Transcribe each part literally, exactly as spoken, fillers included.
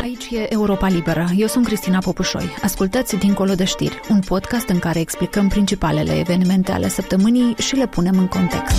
Aici e Europa Liberă. Eu sunt Cristina Popușoi. Ascultați Dincolo de știri, un podcast în care explicăm principalele evenimente ale săptămânii și le punem în context.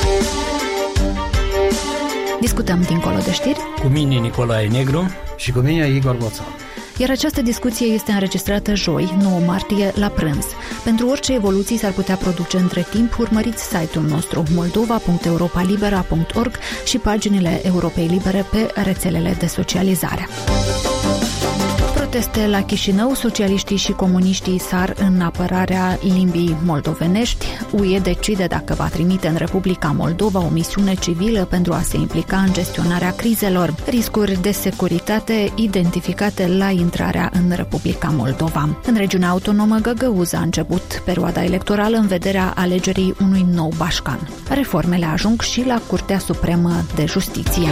Discutăm Dincolo de știri cu mine Nicolae Negru și cu mine Igor Boțan. Iar această discuție este înregistrată joi, nouă martie, la prânz. Pentru orice evoluții s-ar putea produce între timp, urmăriți site-ul nostru moldova punct europa libera punct org și paginile Europei Libere pe rețelele de socializare. Proteste la Chișinău, socialiștii și comuniștii sar în apărarea limbii moldovenești. U E decide dacă va trimite în Republica Moldova o misiune civilă pentru a se implica în gestionarea crizelor. Riscuri de securitate identificate la intrarea în Republica Moldova. În regiunea autonomă Găgăuză a început perioada electorală în vederea alegerii unui nou bașcan. Reformele ajung și la Curtea Supremă de Justiție.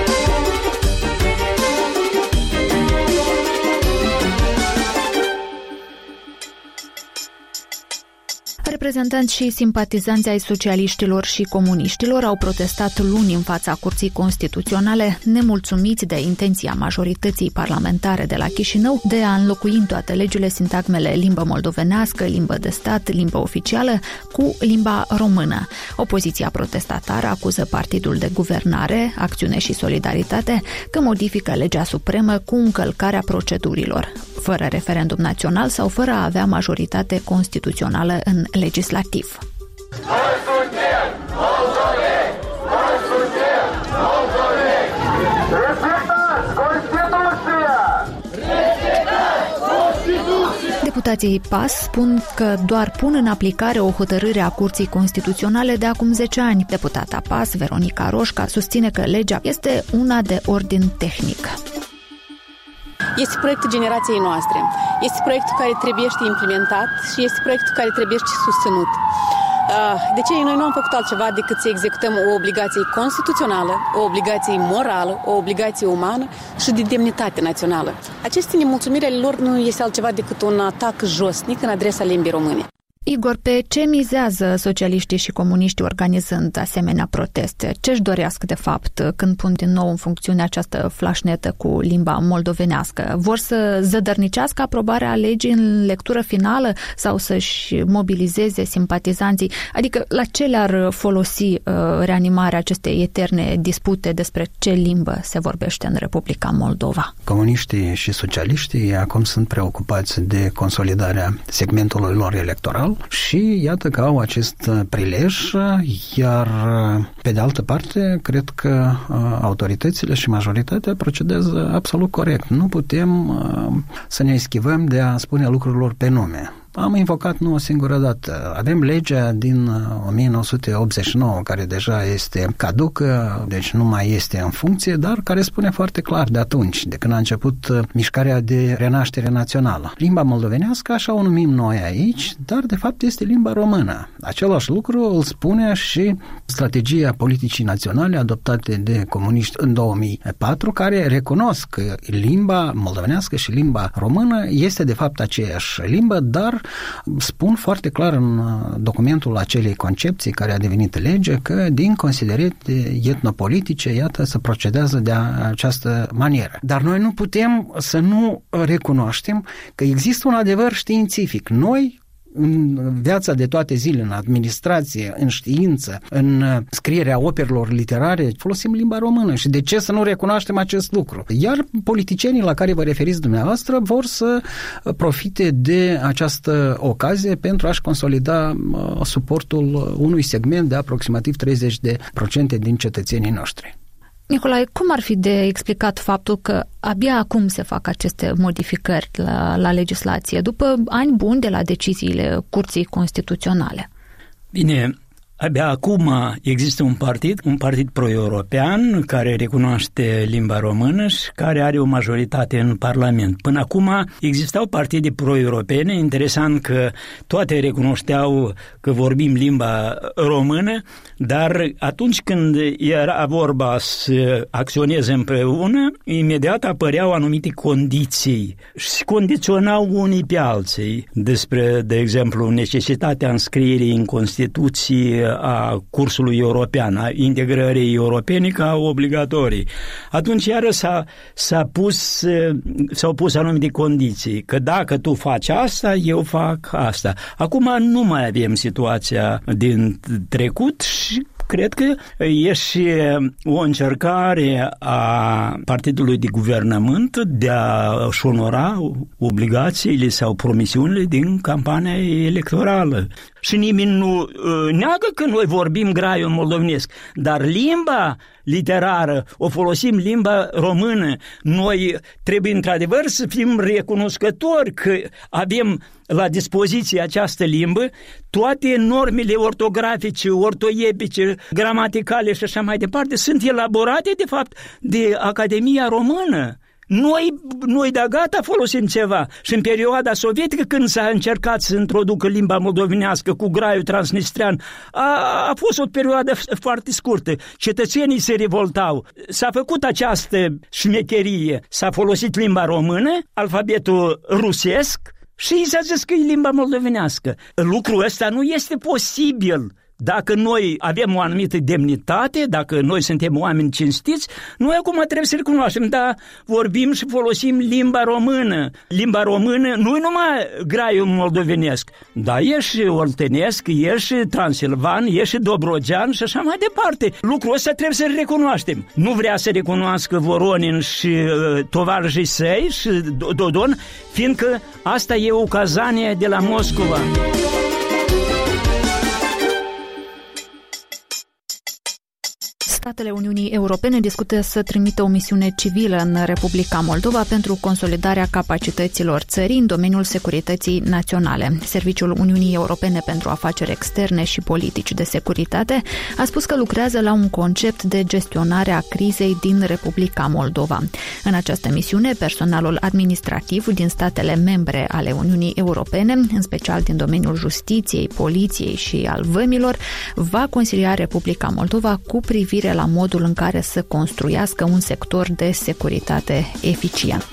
Reprezentanți și simpatizanți ai socialiștilor și comuniștilor au protestat luni în fața Curții Constituționale, nemulțumiți de intenția majorității parlamentare de la Chișinău de a înlocui în toate legile sintagmele limbă moldovenească, limbă de stat, limbă oficială cu limba română. Opoziția protestatară acuză partidul de guvernare, Acțiune și Solidaritate, că modifică legea supremă cu încălcarea procedurilor, fără referendum național sau fără a avea majoritate constituțională în legislativ. Noi suntem moldoveni! Noi suntem moldoveni! Respectați Constituția! Respectați Constituția! Deputații P A S spun că doar pun în aplicare o hotărâre a Curții Constituționale de acum zece ani. Deputata P A S, Veronica Roșca, susține că legea este una de ordin tehnic. Este proiectul generației noastre, este proiectul care trebuie implementat și este proiectul care trebuie susținut. De ce noi nu am făcut altceva decât să executăm o obligație constituțională, o obligație morală, o obligație umană și de demnitate națională. Aceste nemulțumiri ale lor nu este altceva decât un atac josnic în adresa limbii române. Igor, pe ce mizează socialiștii și comuniștii organizând asemenea proteste? Ce-și doresc, de fapt, când pun din nou în funcțiune această flașnetă cu limba moldovenească? Vor să zădărnicească aprobarea legii în lectură finală sau să-și mobilizeze simpatizanții? Adică la ce le-ar folosi uh, reanimarea acestei eterne dispute despre ce limbă se vorbește în Republica Moldova? Comuniștii și socialiștii acum sunt preocupați de consolidarea segmentului lor electoral și iată că au acest prilej, iar pe de altă parte cred că autoritățile și majoritatea procedează absolut corect. Nu putem să ne eschivăm de a spune lucrurilor pe nume. Am invocat nu o singură dată. Avem legea din o mie nouă sute optzeci și nouă, care deja este caducă, deci nu mai este în funcție, dar care spune foarte clar de atunci, de când a început mișcarea de renaștere națională. Limba moldovenească, așa o numim noi aici, dar de fapt este limba română. Același lucru îl spune și strategia politicii naționale adoptate de comuniști în două mii patru, care recunosc că limba moldovenească și limba română este de fapt aceeași limbă, dar spun foarte clar în documentul acelei concepții care a devenit lege că din considerente etnopolitice, iată, se procedează de această manieră. Dar noi nu putem să nu recunoaștem că există un adevăr științific. Noi, în viața de toate zilele, în administrație, în știință, în scrierea operelor literare, folosim limba română. Și de ce să nu recunoaștem acest lucru? Iar politicienii la care vă referiți dumneavoastră vor să profite de această ocazie pentru a-și consolida suportul unui segment de aproximativ treizeci de procente din cetățenii noștri. Nicolae, cum ar fi de explicat faptul că abia acum se fac aceste modificări la, la legislație, după ani buni de la deciziile Curții Constituționale? Bine, abia acum există un partid, un partid pro-european care recunoaște limba română și care are o majoritate în Parlament. Până acum existau partide pro-europene, interesant că toate recunoșteau că vorbim limba română, dar atunci când era vorba să acționeze împreună, imediat apăreau anumite condiții și se condiționau unii pe alții despre, de exemplu, necesitatea înscrierii în Constituție a cursului european, a integrării europene ca obligatorii. Atunci iară s-a, s-a pus, s-au pus anumite condiții, că dacă tu faci asta, eu fac asta. Acum nu mai avem situația din trecut și cred că e și o încercare a partidului de guvernământ de a-și onora obligațiile sau promisiunile din campania electorală. Și nimeni nu neagă că noi vorbim graiul moldovenesc, dar limba literară, o folosim limba română. Noi trebuie într-adevăr să fim recunoscători că avem la dispoziție această limbă, toate normele ortografice, ortoepice, gramaticale și așa mai departe sunt elaborate de fapt de Academia Română. Noi, noi de gata folosim ceva și în perioada sovietică când s-a încercat să introducă limba moldovenească cu graiul transnistrean a, a fost o perioadă foarte scurtă. Cetățenii se revoltau. S-a făcut această șmecherie. S-a folosit limba română, alfabetul rusesc și s-a zis că e limba moldovenească. Lucrul ăsta nu este posibil. Dacă noi avem o anumită demnitate, dacă noi suntem oameni cinstiți, noi acum trebuie să recunoaștem, da, vorbim și folosim limba română. Limba română nu e numai graiul moldovenesc, dar e și oltenesc, e și transilvan, e și dobrogean și așa mai departe. Lucrul ăsta trebuie să-l recunoaștem. Nu vrea să recunoască Voronin și uh, tovarășii săi și Dodon, fiindcă asta e o cazanie de la Moscova. Statele Uniunii Europene discută să trimită o misiune civilă în Republica Moldova pentru consolidarea capacităților țării în domeniul securității naționale. Serviciul Uniunii Europene pentru Afaceri Externe și Politici de Securitate a spus că lucrează la un concept de gestionare a crizei din Republica Moldova. În această misiune, personalul administrativ din statele membre ale Uniunii Europene, în special din domeniul justiției, poliției și al vămilor, va consilia Republica Moldova cu privire la modul în care să construiască un sector de securitate eficient.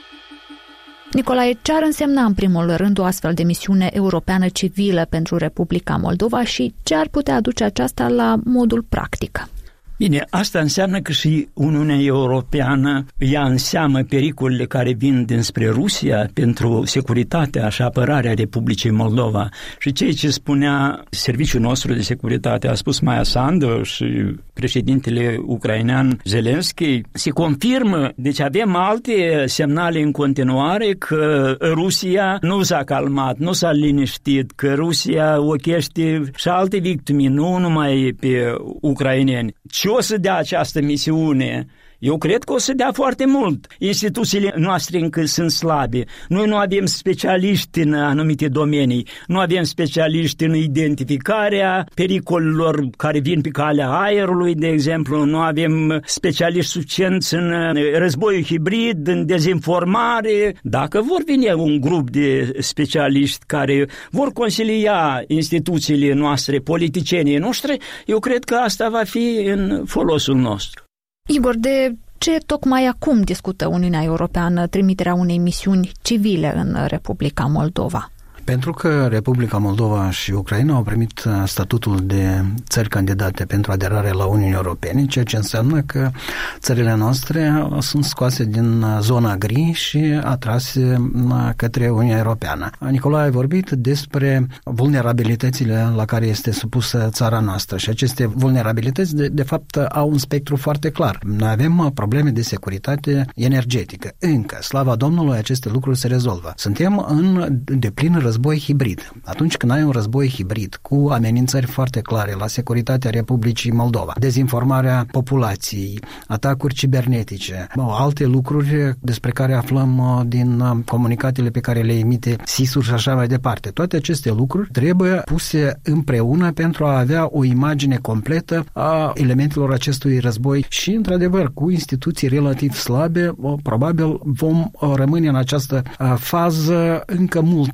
Nicolae, ce ar însemna în primul rând o astfel de misiune europeană civilă pentru Republica Moldova și ce ar putea aduce aceasta la modul practic? Bine, asta înseamnă că și Uniunea Europeană ia în seamă pericolele care vin dinspre Rusia pentru securitatea și apărarea Republicii Moldova. Și ceea ce spunea serviciul nostru de securitate, a spus Maia Sandu și președintele ucrainean Zelensky, se confirmă. Deci avem alte semnale în continuare că Rusia nu s-a calmat, nu s-a liniștit, că Rusia ochește și alte victime, nu numai pe ucraineni. Ce o să dea această misiune? Eu cred că o să dea foarte mult. Instituțiile noastre încă sunt slabe. Noi nu avem specialiști în anumite domenii. Nu avem specialiști în identificarea pericolelor care vin pe calea aerului, de exemplu. Nu avem specialiști suficienți în războiul hibrid, în dezinformare. Dacă vor veni un grup de specialiști care vor consilia instituțiile noastre, politicienii noștri, eu cred că asta va fi în folosul nostru. Igor, de ce tocmai acum discută Uniunea Europeană trimiterea unei misiuni civile în Republica Moldova? Pentru că Republica Moldova și Ucraina au primit statutul de țări candidate pentru aderare la Uniunea Europeană, ceea ce înseamnă că țările noastre sunt scoase din zona gri și atrase către Uniunea Europeană. Nicolae a vorbit despre vulnerabilitățile la care este supusă țara noastră și aceste vulnerabilități de, de fapt au un spectru foarte clar. Noi avem probleme de securitate energetică. Încă, slava Domnului, aceste lucruri se rezolvă. Suntem în deplin război hibrid. Atunci când ai un război hibrid cu amenințări foarte clare la securitatea Republicii Moldova, dezinformarea populației, atacuri cibernetice, alte lucruri despre care aflăm din comunicatele pe care le emite S I S-ul și așa mai departe. Toate aceste lucruri trebuie puse împreună pentru a avea o imagine completă a elementelor acestui război și, într-adevăr, cu instituții relativ slabe, probabil vom rămâne în această fază încă mult timp.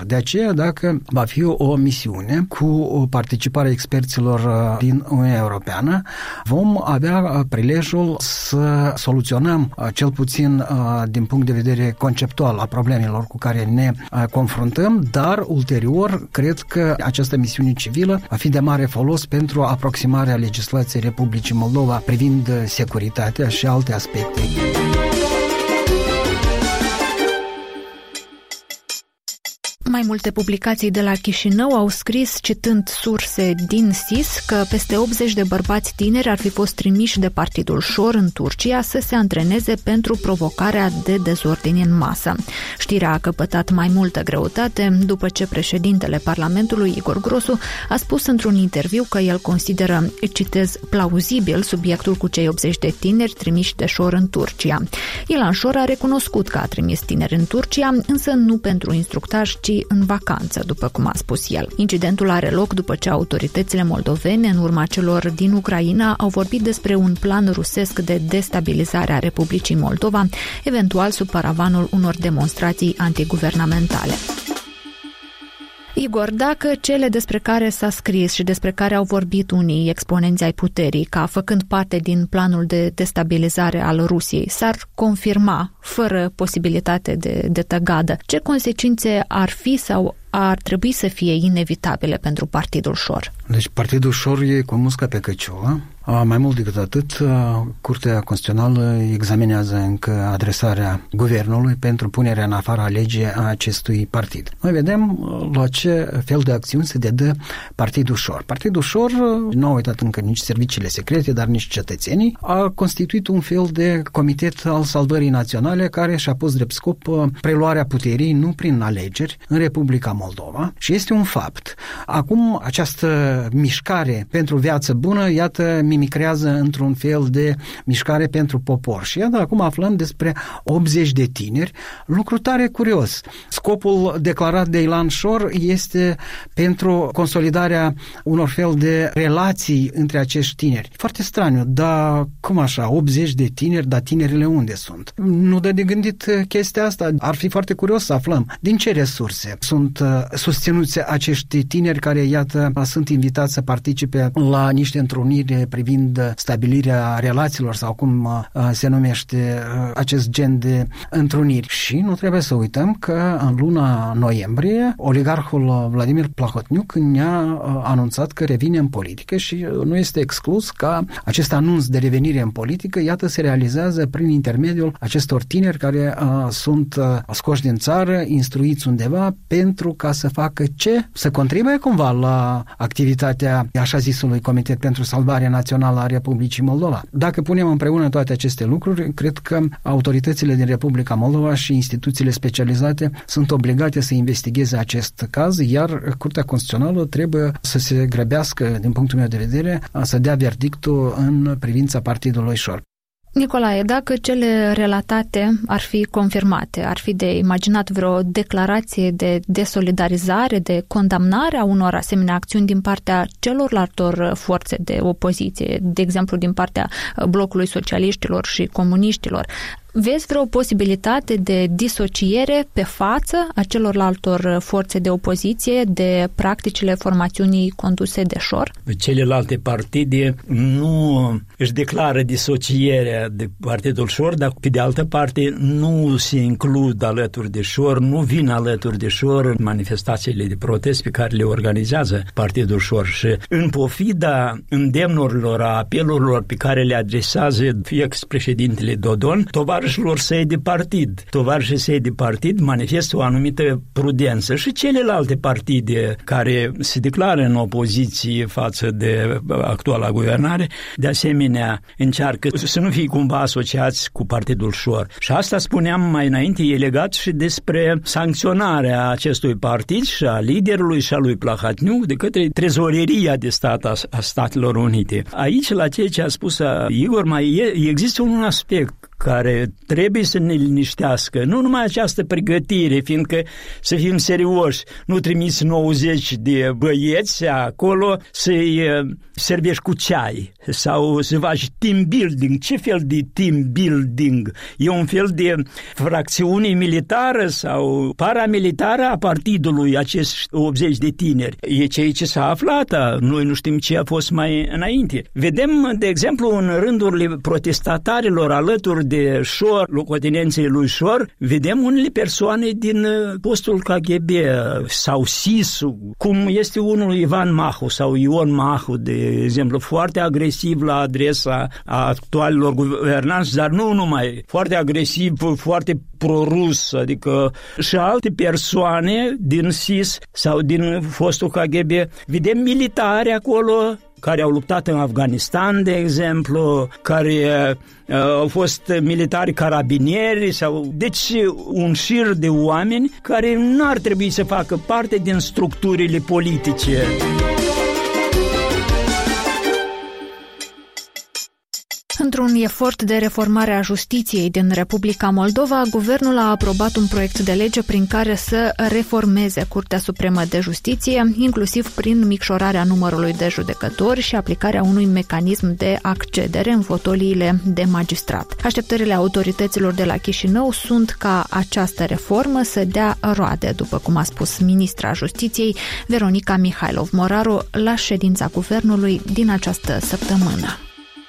De aceea, dacă va fi o misiune cu participarea experților din Uniunea Europeană, vom avea prilejul să soluționăm, cel puțin din punct de vedere conceptual, a problemelor cu care ne confruntăm, dar ulterior cred că această misiune civilă va fi de mare folos pentru aproximarea legislației Republicii Moldova privind securitatea și alte aspecte. Mai multe publicații de la Chișinău au scris, citând surse din S I S, că peste optzeci de bărbați tineri ar fi fost trimiși de Partidul Șor în Turcia să se antreneze pentru provocarea de dezordini în masă. Știrea a căpătat mai multă greutate după ce președintele Parlamentului, Igor Grosu, a spus într-un interviu că el consideră, citez, plauzibil subiectul cu cei optzeci de tineri trimiși de Șor în Turcia. Ilan Șor a recunoscut că a trimis tineri în Turcia, însă nu pentru instructaj, ci în vacanță, după cum a spus el. Incidentul are loc după ce autoritățile moldovene, în urma celor din Ucraina, au vorbit despre un plan rusesc de destabilizare a Republicii Moldova, eventual sub paravanul unor demonstrații antiguvernamentale. Igor, dacă cele despre care s-a scris și despre care au vorbit unii exponenți ai puterii, ca făcând parte din planul de destabilizare al Rusiei, s-ar confirma fără posibilitate de, de tăgadă, ce consecințe ar fi sau ar trebui să fie inevitabile pentru Partidul Șor? Deci Partidul Șor e cu musca pe căciulă. Mai mult decât atât, Curtea Constituțională examinează încă adresarea guvernului pentru punerea în afara legii a acestui partid. Noi vedem la ce fel de acțiuni se dedă Partidul Șor. Partidul Șor nu a uitat încă nici serviciile secrete, dar nici cetățenii. A constituit un fel de comitet al salvării naționale care și-a pus drept scop preluarea puterii, nu prin alegeri, în Republica Moldova, și este un fapt. Acum această mișcare pentru viață bună, iată, mimicrează într-un fel de mișcare pentru popor. Și iată, acum aflăm despre optzeci de tineri, lucru tare curios. Scopul declarat de Ilan Șor este pentru consolidarea unor fel de relații între acești tineri. Foarte straniu, dar cum așa, optzeci de tineri, dar tinerile unde sunt? Nu dă de gândit chestia asta. Ar fi foarte curios să aflăm din ce resurse sunt susținuți acești tineri care, iată, sunt invitați să participe la niște întruniri privind stabilirea relațiilor sau cum se numește acest gen de întruniri. Și nu trebuie să uităm că în luna noiembrie oligarhul Vladimir Plahotniuc ne-a anunțat că revine în politică și nu este exclus ca acest anunț de revenire în politică, iată, se realizează prin intermediul acestor tineri care uh, sunt uh, scoși din țară, instruiți undeva pentru ca să facă ce? Să contribuie cumva la activitatea așa zisului Comitet pentru Salvarea Națională a Republicii Moldova. Dacă punem împreună toate aceste lucruri, cred că autoritățile din Republica Moldova și instituțiile specializate sunt obligate să investigheze acest caz, iar Curtea Constituțională trebuie să se grăbească, din punctul meu de vedere, să dea verdictul în privința Partidului Șor. Nicolae, dacă cele relatate ar fi confirmate, ar fi de imaginat vreo declarație de desolidarizare, de condamnare a unor asemenea acțiuni din partea celorlaltor forțe de opoziție, de exemplu din partea Blocului Socialiștilor și Comuniștilor, vezi vreo posibilitate de disociere pe față a celorlaltor forțe de opoziție de practicile formațiunii conduse de Șor? Celelalte partide nu își declară disocierea de Partidul Șor, dar pe de altă parte nu se includ alături de Șor, nu vin alături de Șor în manifestațiile de protest pe care le organizează Partidul Șor. Și în pofida îndemnurilor, a apelurilor pe care le adresează ex-președintele Dodon, tovarășilor săi de partid. Tovarășii săi de partid manifestă o anumită prudență și celelalte partide care se declară în opoziție față de actuala guvernare, de asemenea încearcă să nu fie cumva asociați cu Partidul Șor. Și asta spuneam mai înainte, e legat și despre sancționarea acestui partid și a liderului și a lui Plahotniuc de către trezoreria de stat a Statelor Unite. Aici, la ceea ce a spus Igor, mai e, există un aspect care trebuie să ne liniștească, nu numai această pregătire, fiindcă, să fim serioși, nu trimiți nouăzeci de băieți acolo să-i servești cu ceai sau să faci team building. Ce fel de team building? E un fel de fracțiune militară sau paramilitară a partidului, acești optzeci de tineri. E ceea ce s-a aflat, noi nu știm ce a fost mai înainte. Vedem, de exemplu, în rândurile protestatarilor alături de Șor, locotenenței lui Șor, vedem unele persoane din postul K G B sau S I S, cum este unul Ivan Mahu sau Ion Mahu, de exemplu, foarte agresiv la adresa actualilor guvernanți, dar nu numai, foarte agresiv, foarte prorus, adică și alte persoane din S I S sau din fostul K G B. Vedem militari acolo care au luptat în Afganistan, de exemplu, care uh, au fost militari carabinieri sau deci un șir de oameni care n-ar trebui să facă parte din structurile politice. Într-un efort de reformare a justiției din Republica Moldova, guvernul a aprobat un proiect de lege prin care să reformeze Curtea Supremă de Justiție, inclusiv prin micșorarea numărului de judecători și aplicarea unui mecanism de accedere în fotoliile de magistrat. Așteptările autorităților de la Chișinău sunt ca această reformă să dea roade, după cum a spus ministra Justiției Veronica Mihailov-Moraru la ședința guvernului din această săptămână.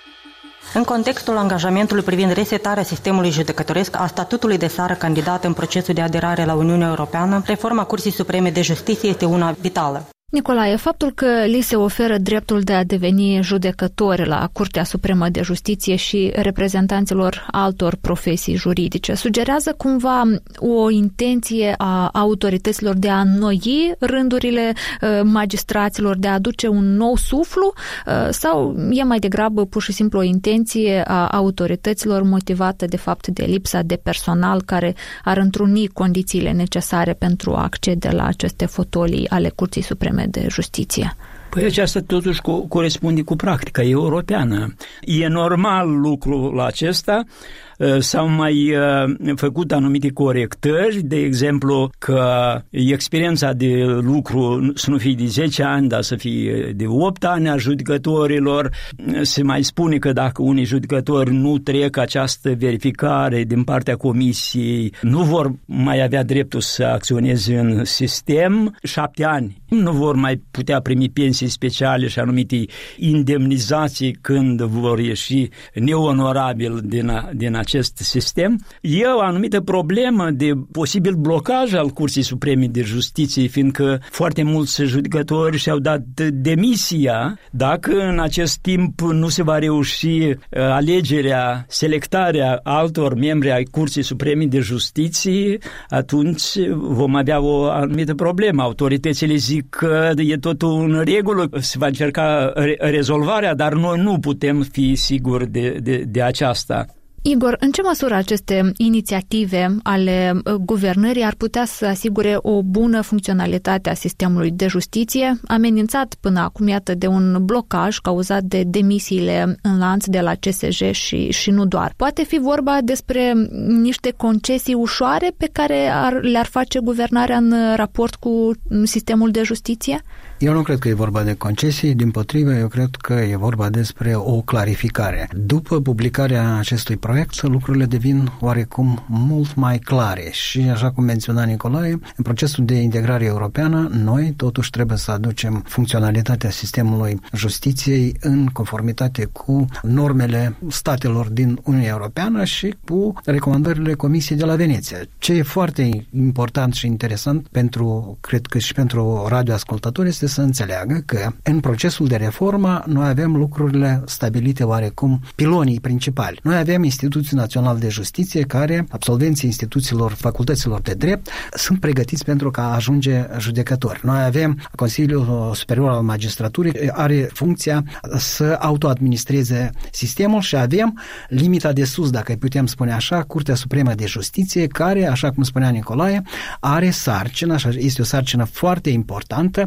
În contextul angajamentului privind resetarea sistemului judecătoresc a statutului de țară candidată în procesul de aderare la Uniunea Europeană, reforma Curții Supreme de Justiție este una vitală. Nicolae, faptul că li se oferă dreptul de a deveni judecători la Curtea Supremă de Justiție și reprezentanților altor profesii juridice sugerează cumva o intenție a autorităților de a înnoi rândurile magistraților, de a aduce un nou suflu, sau e mai degrabă pur și simplu o intenție a autorităților motivată de fapt de lipsa de personal care ar întruni condițiile necesare pentru a accede la aceste fotolii ale Curții Supreme de Justiție? Păi aceasta totuși corespunde cu practica europeană. E normal lucrul acesta. S-au mai făcut anumite corectări, de exemplu că experiența de lucru să nu fie de zece ani, dar să fie de opt ani a judecătorilor. Se mai spune că dacă unii judecători nu trec această verificare din partea comisiei, nu vor mai avea dreptul să acționeze în sistem. Șapte ani nu vor mai putea primi pensii speciale și anumite indemnizații când vor ieși neonorabil din, a, din acest sistem. E o anumită problemă de posibil blocaj al Curții Supreme de Justiție, fiindcă foarte mulți judecători și-au dat demisia. Dacă în acest timp nu se va reuși alegerea, selectarea altor membri ai Curții Supreme de Justiție, atunci vom avea o anumită problemă. Autoritățile zic că e totul în regulă, se va încerca re- rezolvarea, dar noi nu putem fi siguri de, de, de aceasta. Igor, în ce măsură aceste inițiative ale guvernării ar putea să asigure o bună funcționalitate a sistemului de justiție, amenințat până acum, iată, de un blocaj cauzat de demisiile în lanț de la C S J și, și nu doar? Poate fi vorba despre niște concesii ușoare pe care ar, le-ar face guvernarea în raport cu sistemul de justiție? Eu nu cred că e vorba de concesii, dimpotrivă, eu cred că e vorba despre o clarificare. După publicarea acestui proiect, lucrurile devin oarecum mult mai clare și, așa cum menționa Nicolae, în procesul de integrare europeană, noi totuși trebuie să aducem funcționalitatea sistemului justiției în conformitate cu normele statelor din Uniunea Europeană și cu recomandările Comisiei de la Veneția. Ce e foarte important și interesant pentru, cred că și pentru radioascultători, este să înțeleagă că în procesul de reformă noi avem lucrurile stabilite oarecum pilonii principali. Noi avem Institutul Național de Justiție care, absolvenții instituțiilor, facultăților de drept, sunt pregătiți pentru a ajunge judecători. Noi avem Consiliul Superior al Magistraturii, are funcția să autoadministreze sistemul și avem limita de sus, dacă îi putem spune așa, Curtea Supremă de Justiție, care, așa cum spunea Nicolae, are sarcină, așa, este o sarcină foarte importantă, să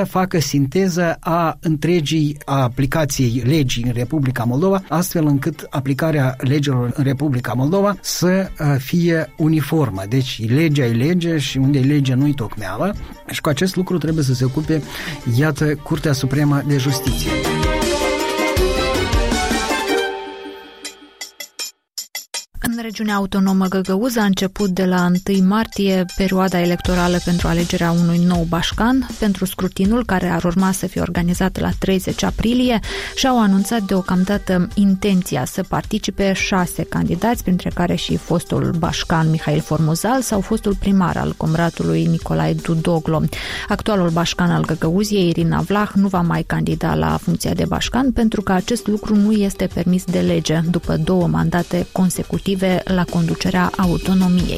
să facă sinteză a întregii a aplicației legii în Republica Moldova, astfel încât aplicarea legilor în Republica Moldova să fie uniformă. Deci legea e lege și unde e lege nu-i tocmeală și cu acest lucru trebuie să se ocupe, iată, Curtea Supremă de Justiție. În regiunea autonomă Găgăuză a început de la întâi martie perioada electorală pentru alegerea unui nou bașcan. Pentru scrutinul, care ar urma să fie organizat la treizeci aprilie, și-au anunțat deocamdată intenția să participe șase candidați, printre care și fostul bașcan Mihail Formuzal sau fostul primar al Comratului Nicolae Dudoglo. Actualul bașcan al Găgăuziei, Irina Vlah, nu va mai candida la funcția de bașcan pentru că acest lucru nu este permis de lege după două mandate consecutive la conducerea autonomiei.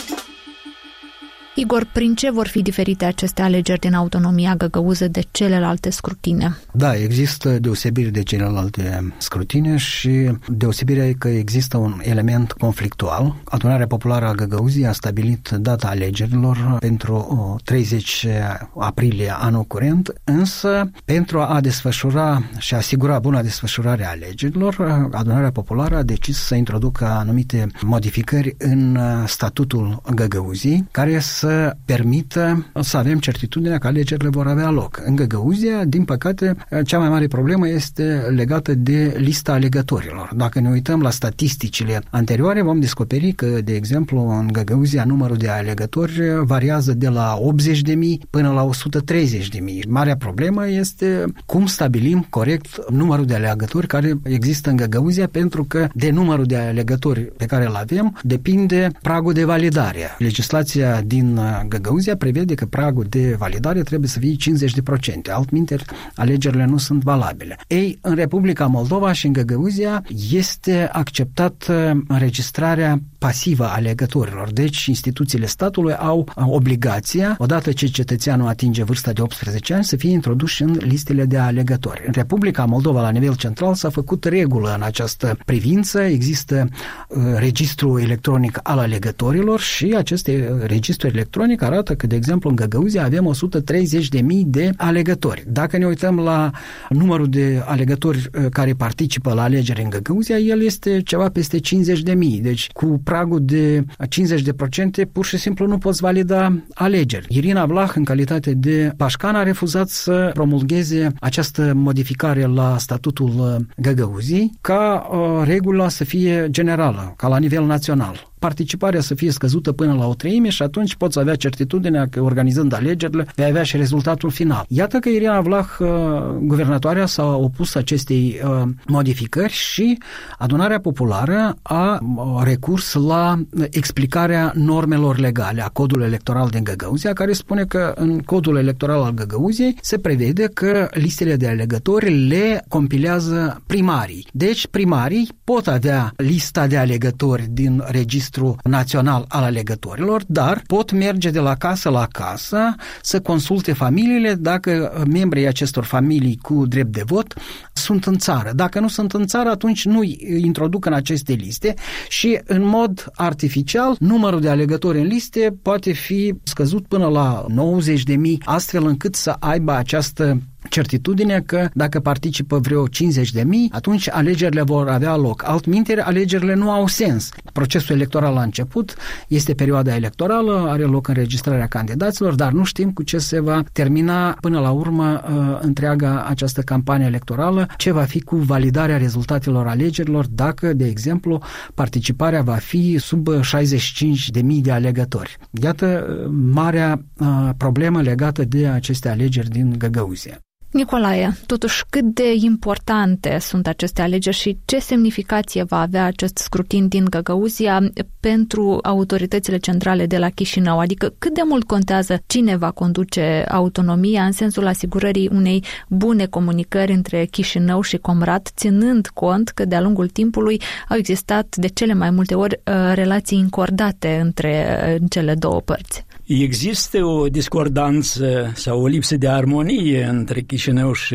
Igor, prin ce vor fi diferite aceste alegeri din autonomia Găgăuză de celelalte scrutine? Da, există deosebiri de celelalte scrutine și deosebirea e că există un element conflictual. Adunarea Populară a Găgăuziei a stabilit data alegerilor pentru treizeci aprilie anul curent, însă pentru a desfășura și a asigura buna desfășurare a alegerilor, Adunarea Populară a decis să introducă anumite modificări în statutul Găgăuziei, care să să permită să avem certitudinea că alegerile vor avea loc. În Găgăuzia, din păcate, cea mai mare problemă este legată de lista alegătorilor. Dacă ne uităm la statisticile anterioare, vom descoperi că, de exemplu, în Găgăuzia numărul de alegători variază de la optzeci de mii până la o sută treizeci de mii. Marea problemă este cum stabilim corect numărul de alegători care există în Găgăuzia, pentru că de numărul de alegători pe care îl avem depinde pragul de validare. Legislația din Găgăuzia prevede că pragul de validare trebuie să fie cincizeci la sută. Altminteri, alegerile nu sunt valabile. Ei, în Republica Moldova și în Găgăuzia este acceptată înregistrarea pasivă a alegătorilor. Deci, instituțiile statului au obligația, odată ce cetățeanul atinge vârsta de optsprezece ani, să fie introduși în listele de alegători. În Republica Moldova, la nivel central, s-a făcut regulă în această privință. Există uh, registru electronic al alegătorilor și acest registru electronic arată că, de exemplu, în Găgăuzia avem o sută treizeci de mii de alegători. Dacă ne uităm la numărul de alegători care participă la alegeri în Găgăuzia, el este ceva peste cincizeci de mii. Deci, cu pragul de cincizeci la sută, pur și simplu nu poți valida alegeri. Irina Vlah, în calitate de bașcan, a refuzat să promulgheze această modificare la statutul Găgăuziei ca uh, regula să fie generală, ca la nivel național. Participarea să fie scăzută până la o treime și atunci poți avea certitudinea că, organizând alegerile, vei avea și rezultatul final. Iată că Irina Vlah, guvernatoarea, s-a opus acestei modificări și Adunarea Populară a recurs la explicarea normelor legale a codului electoral din Găgăuzia, care spune că în codul electoral al Găgăuziei se prevede că listele de alegători le compilează primarii. Deci primarii pot avea lista de alegători din registru național al alegătorilor, dar pot merge de la casă la casă să consulte familiile dacă membrii acestor familii cu drept de vot sunt în țară. Dacă nu sunt în țară, atunci nu îi introduc în aceste liste și, în mod artificial, numărul de alegători în liste poate fi scăzut până la nouăzeci de mii, astfel încât să aibă această certitudine că dacă participă vreo cincizeci de mii, atunci alegerile vor avea loc. Altminteri, alegerile nu au sens. Procesul electoral a început, este perioada electorală, are loc înregistrarea candidaților, dar nu știm cu ce se va termina până la urmă întreaga această campanie electorală, ce va fi cu validarea rezultatelor alegerilor dacă, de exemplu, participarea va fi sub șaizeci și cinci de mii de alegători. Iată marea problemă legată de aceste alegeri din Găgăuzia. Nicolae, totuși cât de importante sunt aceste alegeri și ce semnificație va avea acest scrutin din Găgăuzia pentru autoritățile centrale de la Chișinău? Adică cât de mult contează cine va conduce autonomia în sensul asigurării unei bune comunicări între Chișinău și Comrat, ținând cont că de-a lungul timpului au existat de cele mai multe ori relații încordate între cele două părți? Există o discordanță sau o lipsă de armonie între Chișinău și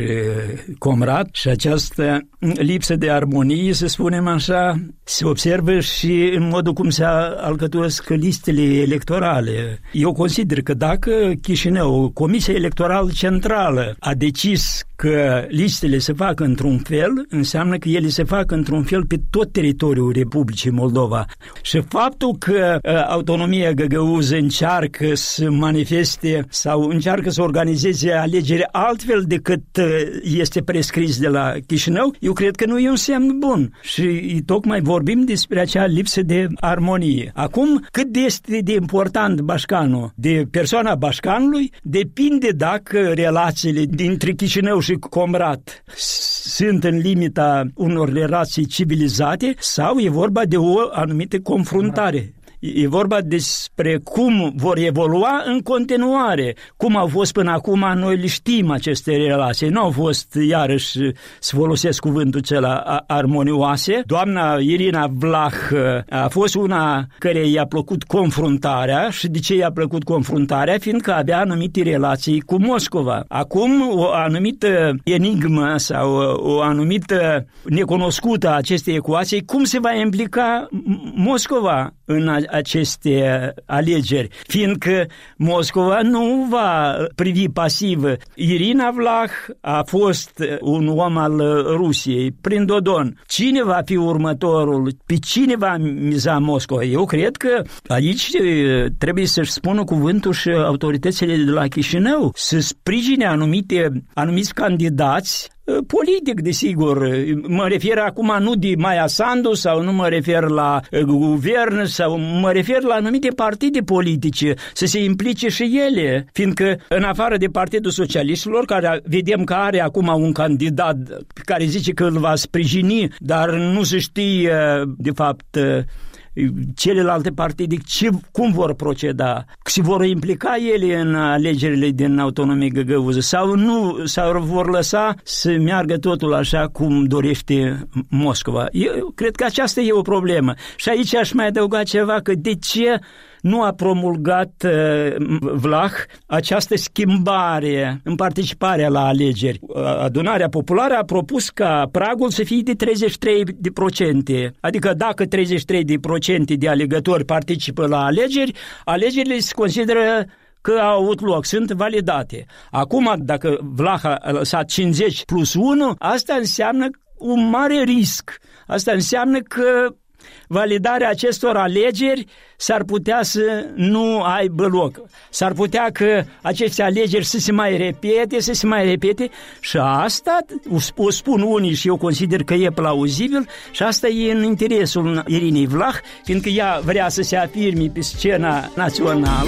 Comrat și această lipsă de armonie, să spunem așa, se observă și în modul cum se alcătuiesc listele electorale. Eu consider că dacă Chișinău, Comisia Electorală Centrală, a decis că listele se fac într-un fel, înseamnă că ele se fac într-un fel pe tot teritoriul Republicii Moldova. Și faptul că uh, autonomia găgăuză încearcă să manifeste sau încearcă să organizeze alegeri altfel decât uh, este prescris de la Chișinău, eu cred că nu e un semn bun. Și tocmai vorbim despre acea lipsă de armonie. Acum, cât este de important Bașcanul, de persoana Bașcanului, depinde dacă relațiile dintre Chișinău și Comrat sunt în limita unor relații civilizate sau e vorba de o anumită confruntare. E vorba despre cum vor evolua în continuare. Cum au fost până acum, noi le știm aceste relații. Nu au fost, iarăși, să folosesc cuvântul acela, armonioase. Doamna Irina Vlah a fost una care i-a plăcut confruntarea. Și de ce i-a plăcut confruntarea? Fiindcă avea anumite relații cu Moscova. Acum, o anumită enigmă sau o anumită necunoscută a acestei ecuații, cum se va implica Moscova în aceste alegeri, fiindcă Moscova nu va privi pasivă. Irina Vlah a fost un om al Rusiei, prin Dodon. Cine va fi următorul? Pe cine va miza Moscova? Eu cred că aici trebuie să-și spună cuvântul și autoritățile de la Chișinău, să sprijine anumite, anumiți candidați politic, desigur. Mă refer acum nu de Maia Sandu sau nu mă refer la guvern sau mă refer la anumite partide politice, să se implice și ele, fiindcă în afară de Partidul Socialiștilor, care vedem că are acum un candidat care zice că îl va sprijini, dar nu se știe de fapt celelalte partide ce, cum vor proceda, se vor implica ele în alegerile din autonomie găgăuză sau nu, sau vor lăsa să meargă totul așa cum dorește Moscova. Eu cred că aceasta e o problemă. Și aici aș mai adăuga ceva, că de ce nu a promulgat uh, Vlah această schimbare în participarea la alegeri. Adunarea Populară a propus ca pragul să fie de treizeci și trei de procente. Adică dacă treizeci și trei de procente de alegători participă la alegeri, alegerile se consideră că au avut loc, sunt validate. Acum, dacă Vlah a lăsat cincizeci plus unu, asta înseamnă un mare risc. Asta înseamnă că validarea acestor alegeri s-ar putea să nu aibă loc. S-ar putea că aceste alegeri să se mai repete, să se mai repete și asta, o spun unii și eu consider că e plauzibil și asta e în interesul Irinei Vlah, fiindcă ea vrea să se afirme pe scena națională.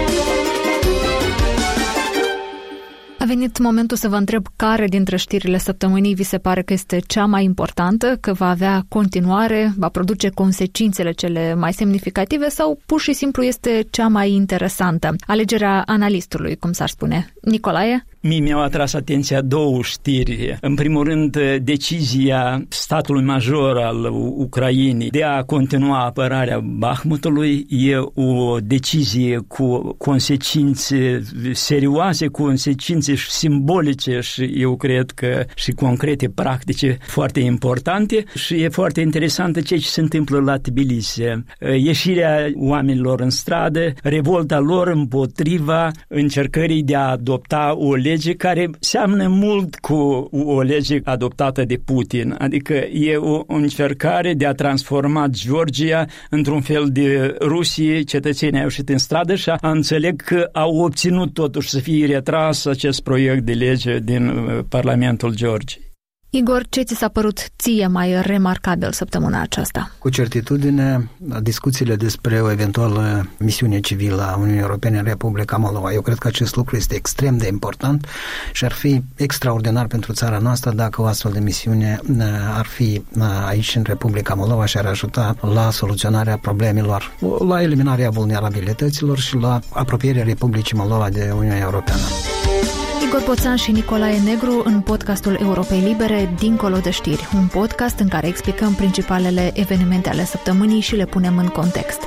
A venit momentul să vă întreb care dintre știrile săptămânii vi se pare că este cea mai importantă, că va avea continuare, va produce consecințele cele mai semnificative sau pur și simplu este cea mai interesantă. Alegerea analistului, cum s-ar spune. Nicolae? Mie mi-au atras atenția două știri. În primul rând, decizia statului major al Ucrainei de a continua apărarea Bahmutului e o decizie cu consecințe serioase, consecințe simbolice și eu cred că și concrete, practice, foarte importante și e foarte interesantă ceea ce se întâmplă la Tbilisi. Ieșirea oamenilor în stradă, revolta lor împotriva încercării de a adopta o lege care seamănă mult cu o lege adoptată de Putin. Adică e o încercare de a transforma Georgia într-un fel de Rusie. Cetățenii au ieșit în stradă și a înțeleg că au obținut totuși să fie retras acest proiect de lege din Parlamentul Georgiei. Igor, ce ți s-a părut ție mai remarcabil săptămâna aceasta? Cu certitudine, discuțiile despre o eventuală misiune civilă a Uniunii Europene în Republica Moldova. Eu cred că acest lucru este extrem de important și ar fi extraordinar pentru țara noastră dacă o astfel de misiune ar fi aici în Republica Moldova și ar ajuta la soluționarea problemelor, la eliminarea vulnerabilităților și la apropierea Republicii Moldova de Uniunea Europeană. Igor Poțan și Nicolae Negru în podcastul Europei Libere, Dincolo de știri, un podcast în care explicăm principalele evenimente ale săptămânii și le punem în context.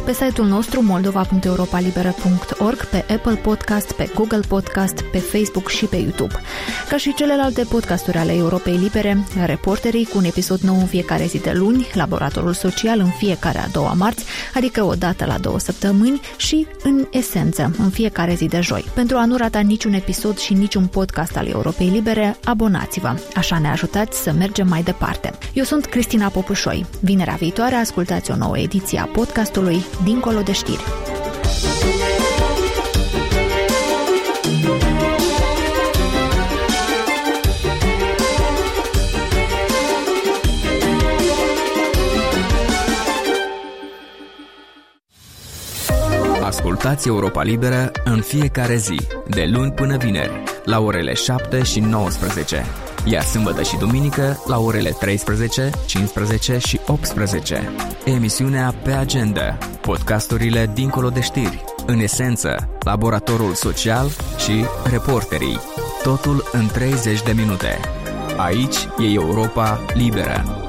pe site-ul nostru moldova punct europa liberă punct org, pe Apple Podcast, pe Google Podcast, pe Facebook și pe YouTube. Ca și celelalte podcasturi ale Europei Libere, Reporterii cu un episod nou în fiecare zi de luni, Laboratorul Social în fiecare a doua marți, adică o dată la două săptămâni, și În Esență în fiecare zi de joi. Pentru a nu rata niciun episod și niciun podcast al Europei Libere, abonați-vă. Așa ne ajutați să mergem mai departe. Eu sunt Cristina Popușoi. Vinerea viitoare ascultați o nouă ediție a podcastului Dincolo de știri. Ascultați Europa Liberă în fiecare zi, de luni până vineri, la orele șapte și nouăsprezece, iar sâmbătă și duminică la orele treisprezece, cincisprezece și optsprezece. Emisiunea Pe Agenda, podcasturile Dincolo de știri, În Esență, Laboratorul Social și Reporterii. Totul în treizeci de minute. Aici e Europa Liberă.